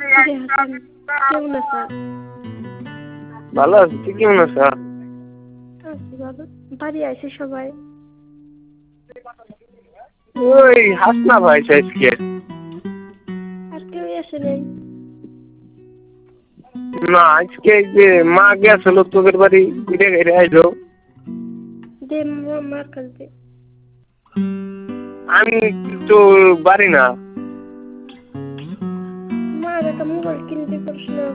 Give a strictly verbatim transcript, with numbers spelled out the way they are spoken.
কিরে হাসান, কেমন আছো? ভালো আছি, তুই কেমন আছো? আছি ভালো। বাড়ি আইছে সবাই? ওই হাসনা ভাই আজকে। আর কেউ আসে নাই? না, আজকে যে মা গেছিল তোদের বাড়ি ঘুরে ঘুরে আইলো। দে মা- মার কাছ দে। আমি তো বাড়ি না। মার একটা মোবাইল কিনতে পারিস না?